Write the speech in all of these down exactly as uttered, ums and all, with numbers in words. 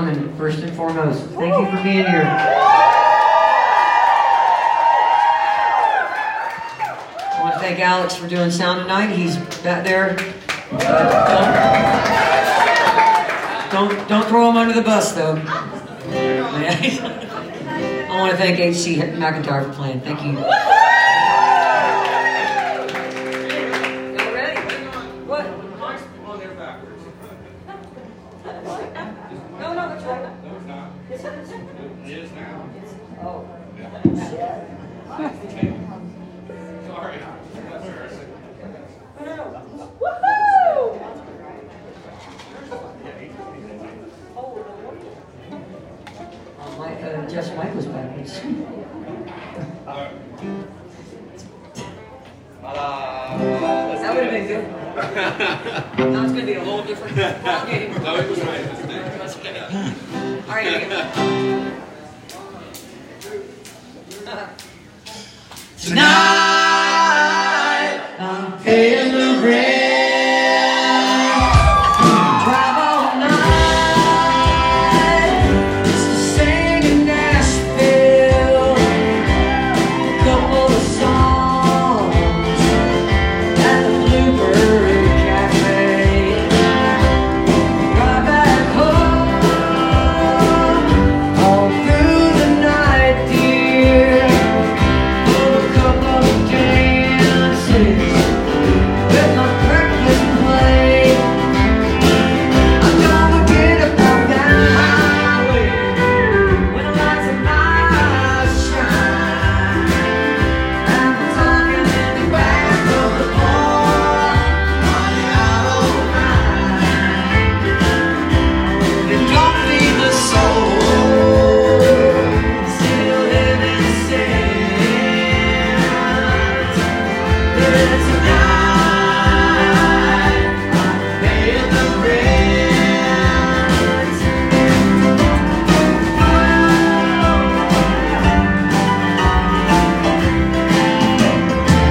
coming, first and foremost. Thank you for being here. I want to thank Alex for doing sound tonight. He's back there. Uh, don't, don't, don't throw him under the bus, though. I want to thank H C McIntyre for playing. Thank you. Jeff's mic was backwards. That would have been good. Now it's going to be a whole different ball game. No, it was right. That's okay. All right, here we go. Tonight, I'm paying the rent.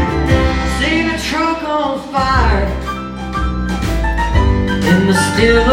Still